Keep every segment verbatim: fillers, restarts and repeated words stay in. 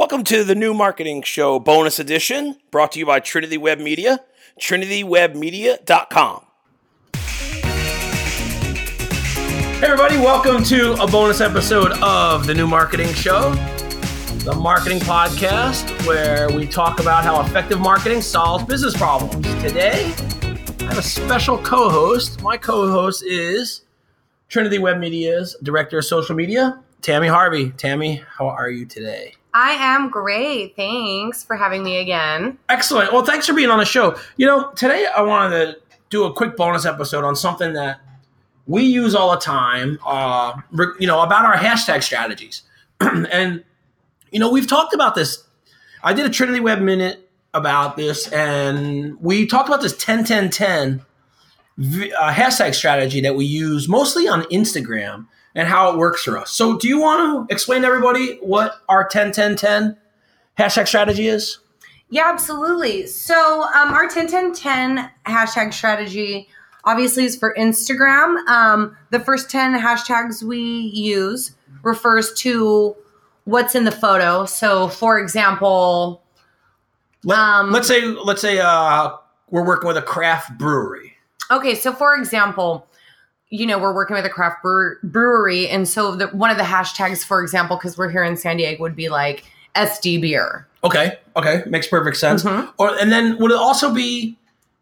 Welcome to the New Marketing Show bonus edition, brought to you by Trinity Web Media, trinity web media dot com. Hey everybody, welcome to a bonus episode of the New Marketing Show, the marketing podcast where we talk about how effective marketing solves business problems. Today, I have a special co-host. My co-host is Trinity Web Media's Director of Social Media, Tammy Harvey. Tammy, how are you today? I am great. Thanks for having me again. Excellent. Well, thanks for being on the show. You know, today I wanted to do a quick bonus episode on something that we use all the time, uh, you know, about our hashtag strategies. And, you know, we've talked about this. I did a Trinity Web Minute about this, and we talked about this ten ten ten uh, hashtag strategy that we use mostly on Instagram and how it works for us. So do you want to explain to everybody what our ten ten ten hashtag strategy is? Yeah, absolutely. So um, our ten ten ten hashtag strategy obviously is for Instagram. Um, the first ten hashtags we use refers to what's in the photo. So for example, Let, um, let's say, let's say uh, we're working with a craft brewery. Okay. So for example, you know, we're working with a craft brewer, brewery. And so the, one of the hashtags, for example, because we're here in San Diego, would be like S D beer. Okay. Okay. Makes perfect sense. Mm-hmm. Or, and then would it also be,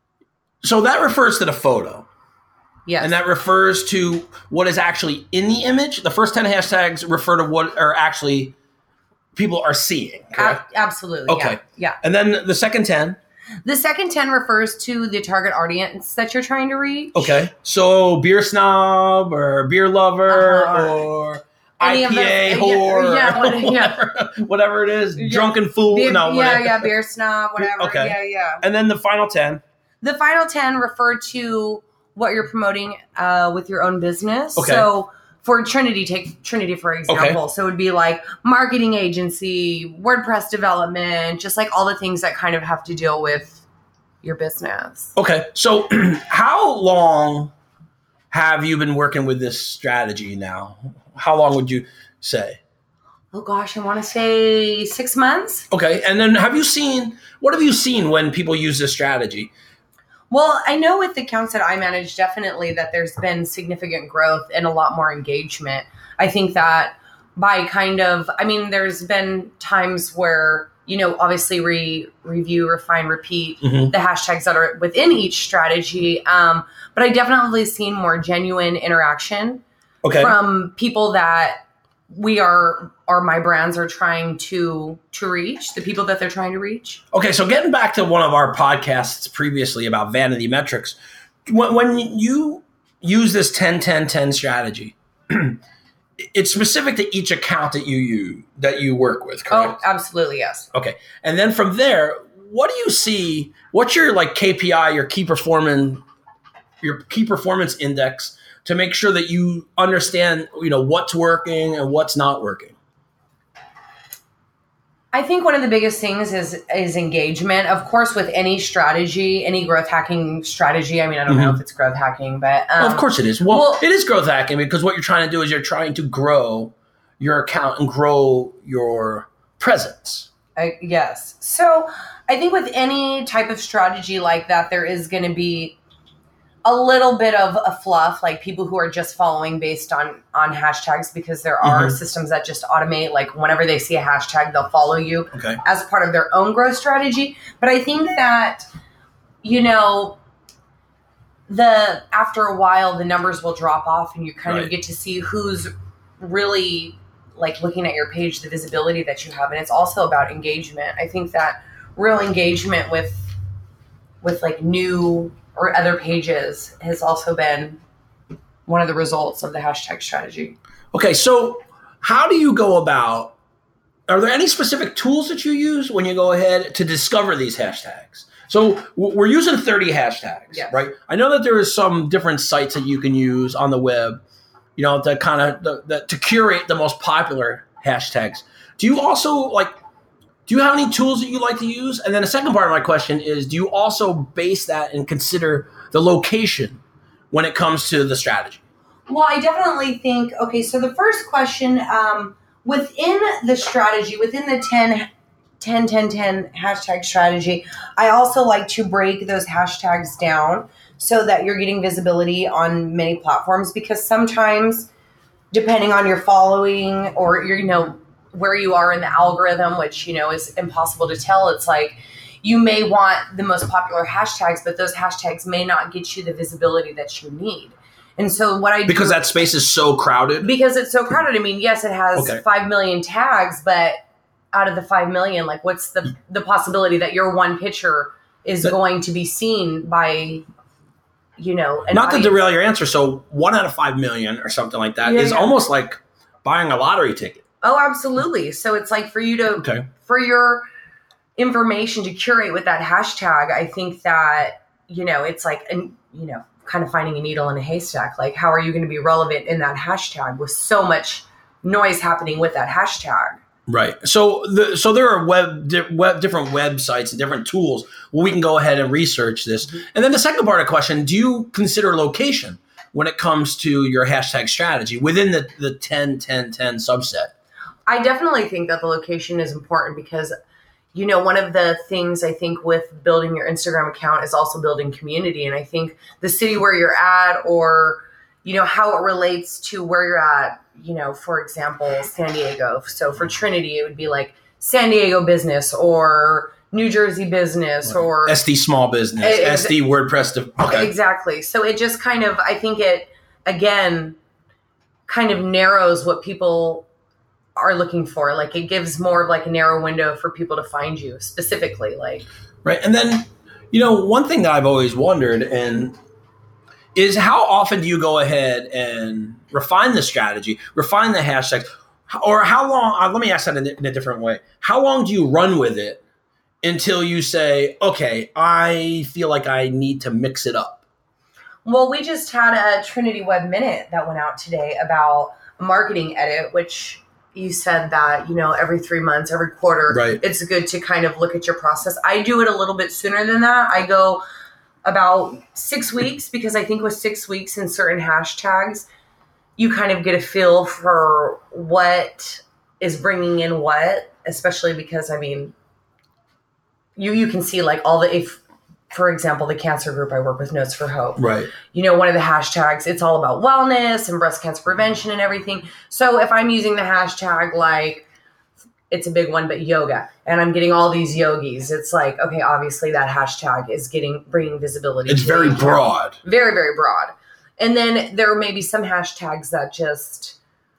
so that refers to the photo. Yes. And that refers to what is actually in the image. The first ten hashtags refer to what are actually people are seeing. Correct? A- absolutely. Okay. Yeah. yeah. And then the second ten. The second ten refers to the target audience that you're trying to reach. Okay. So beer snob or beer lover Uh-huh. or Any I P A of those- whore. yeah, or yeah, whatever, whatever it is. Yeah. Drunken fool. Beer, no, yeah, whatever. yeah, beer snob, whatever. Okay. Yeah, yeah. And then the final ten. The final ten refer to what you're promoting uh, with your own business. Okay. So for Trinity, take Trinity for example. Okay. So it would be like marketing agency, WordPress development, just like all the things that kind of have to deal with your business. Okay. So how long have you been working with this strategy now? How long would you say? Oh gosh, I want to say six months. Okay. And then have you seen, what have you seen when people use this strategy? Well, I know with the accounts that I manage, definitely that there's been significant growth and a lot more engagement. I think that by kind of, I mean, there's been times where, you know, obviously re, review, refine, repeat Mm-hmm. the hashtags that are within each strategy. Um, but I definitely seen more genuine interaction Okay. from people that we are, or my brands are trying to, to reach, the people that they're trying to reach. Okay. So getting back to one of our podcasts previously about vanity metrics, when, when you use this ten ten ten strategy, it's specific to each account that you use, that you work with, correct? Oh, absolutely. Yes. Okay. And then from there, what do you see? What's your like K P I, your key performance, your key performance index to make sure that you understand, you know, what's working and what's not working? I think one of the biggest things is is engagement. Of course, with any strategy, any growth hacking strategy. I mean, I don't Mm-hmm. know if it's growth hacking, but um, Well, of course it is. Well, well- it is growth hacking because what you're trying to do is you're trying to grow your account and grow your presence. I, yes. So I think with any type of strategy like that, there is going to be a little bit of a fluff, like people who are just following based on, on hashtags, because there are Mhm. systems that just automate, like whenever they see a hashtag, they'll follow you Okay. as part of their own growth strategy. But I think that, you know, the, after a while, the numbers will drop off and you kind Right. of get to see who's really like looking at your page, the visibility that you have. And it's also about engagement. I think that real engagement with, with like new or other pages has also been one of the results of the hashtag strategy. Okay. So how do you go about, are there any specific tools that you use when you go ahead to discover these hashtags? So w- we're using thirty hashtags, Yes. right? I know that there is some different sites that you can use on the web, you know, to kind of the, the, to curate the most popular hashtags. Do you also like, do you have any tools that you like to use? And then the second part of my question is, do you also base that and consider the location when it comes to the strategy? Well, I definitely think, okay, so the first question, um, within the strategy, within the ten ten ten ten hashtag strategy. I also like to break those hashtags down so that you're getting visibility on many platforms, because sometimes depending on your following or your, you know, where you are in the algorithm, which, you know, is impossible to tell. It's like you may want the most popular hashtags, but those hashtags may not get you the visibility that you need. And so what I do, because that space is so crowded. Because it's so crowded. I mean, yes, it has okay. five million tags, but out of the five million, like what's the the possibility that your one picture is that, going to be seen by, you know, an not audience? To derail your answer. So one out of five million or something like that yeah, is yeah. almost like buying a lottery ticket. Oh, absolutely. So it's like for you to, okay. for your information to curate with that hashtag, I think that, you know, it's like, an, you know, kind of finding a needle in a haystack. Like, how are you going to be relevant in that hashtag with so much noise happening with that hashtag? Right. So the, so there are web, di- web different websites and different tools where we can go ahead and research this. Mm-hmm. And then the second part of the question, do you consider location when it comes to your hashtag strategy within the, the ten ten ten subset? I definitely think that the location is important because, you know, one of the things I think with building your Instagram account is also building community. And I think the city where you're at, or, you know, how it relates to where you're at, you know, for example, San Diego. So for Trinity, it would be like San Diego business or New Jersey business right. or S D small business, it, S D WordPress. Okay. Exactly. So it just kind of, I think it, again, kind of narrows what people are looking for. Like it gives more of like a narrow window for people to find you specifically. Like, right. And then, you know, one thing that I've always wondered and is how often do you go ahead and refine the strategy, refine the hashtags, or how long, uh, let me ask that in, in a different way. How long do you run with it until you say, okay, I feel like I need to mix it up? Well, we just had a Trinity Web Minute that went out today about a marketing edit, which you said that, you know, every three months, every quarter, right. It's good to kind of look at your process. I do it a little bit sooner than that. I go about six weeks because I think with six weeks in certain hashtags, you kind of get a feel for what is bringing in what, especially because, I mean, you, you can see like all the, if, for example, the cancer group I work with, Notes for Hope. Right. You know, one of the hashtags, it's all about wellness and breast cancer prevention and everything. So if I'm using the hashtag, like, it's a big one, but yoga, and I'm getting all these yogis, it's like, okay, obviously that hashtag is getting, bringing visibility. It's very broad. Very, very broad. And then there may be some hashtags that just,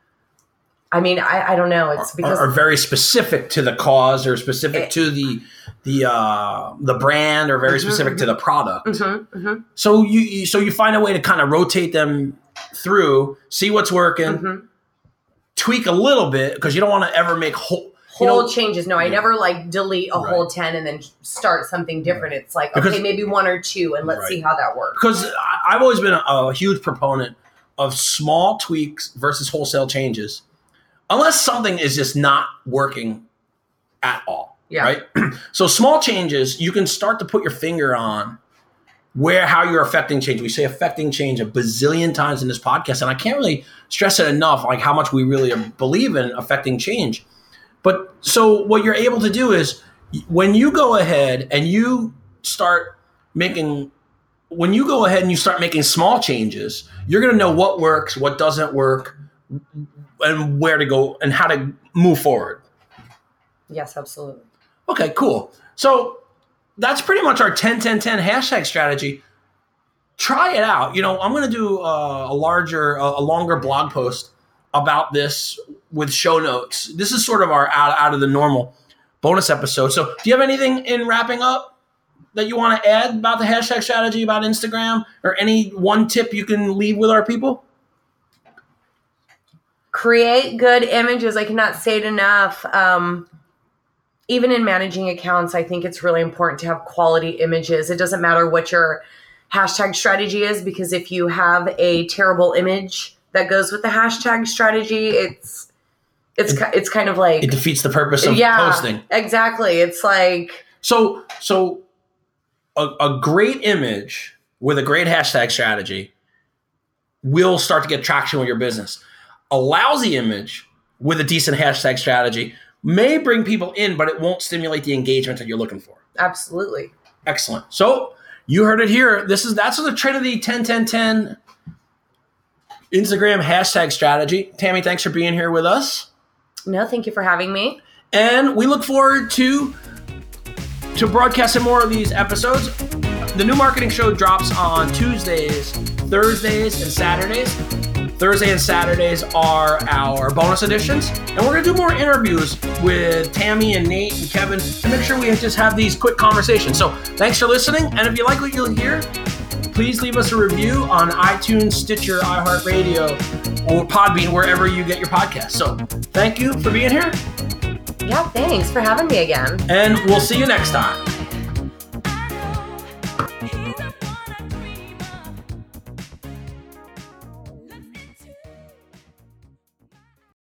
I mean, I, I don't know. It's because are, are very specific to the cause or specific it, to the the uh, the brand or very mm-hmm, specific mm-hmm. to the product. Mm-hmm, mm-hmm. So you, you so you find a way to kind of rotate them through, see what's working, mm-hmm. tweak a little bit because you don't want to ever make whole whole you know, changes. No, I yeah. never like delete a right. whole ten and then start something different. It's like because, okay, maybe one or two, and let's right. see how that works. Because I've always been a, a huge proponent of small tweaks versus wholesale changes. Unless something is just not working at all, yeah. right? So small changes, you can start to put your finger on where, how you're affecting change. We say affecting change a bazillion times in this podcast, and I can't really stress it enough, like how much we really believe in affecting change. But so what you're able to do is when you go ahead and you start making, when you go ahead and you start making small changes, you're going to know what works, what doesn't work, and where to go and how to move forward. Yes, absolutely. Okay, cool. So that's pretty much our ten ten ten hashtag strategy. Try it out. You know, I'm going to do a, a larger, a, a longer blog post about this with show notes. This is sort of our out, out of the normal bonus episode. So do you have anything in wrapping up that you want to add about the hashtag strategy, about Instagram, or any one tip you can leave with our people? Create good images. I cannot say it enough. Um, even in managing accounts, I think it's really important to have quality images. It doesn't matter what your hashtag strategy is, because if you have a terrible image that goes with the hashtag strategy, it's it's it, it's kind of like it defeats the purpose of yeah, posting. Exactly. It's like so so a, a great image with a great hashtag strategy will start to get traction with your business. A lousy image with a decent hashtag strategy may bring people in, but it won't stimulate the engagement that you're looking for. Absolutely. Excellent. So you heard it here. This is that's the Trinity ten ten ten Instagram hashtag strategy. Tammy, thanks for being here with us. No, thank you for having me. And we look forward to to broadcasting more of these episodes. The New Marketing Show drops on Tuesdays, Thursdays, and Saturdays. Thursday and Saturdays are our bonus editions. And we're going to do more interviews with Tammy and Nate and Kevin to make sure we just have these quick conversations. So thanks for listening. And if you like what you'll hear, please leave us a review on iTunes, Stitcher, iHeartRadio, or Podbean, wherever you get your podcasts. So thank you for being here. Yeah, thanks for having me again. And we'll see you next time.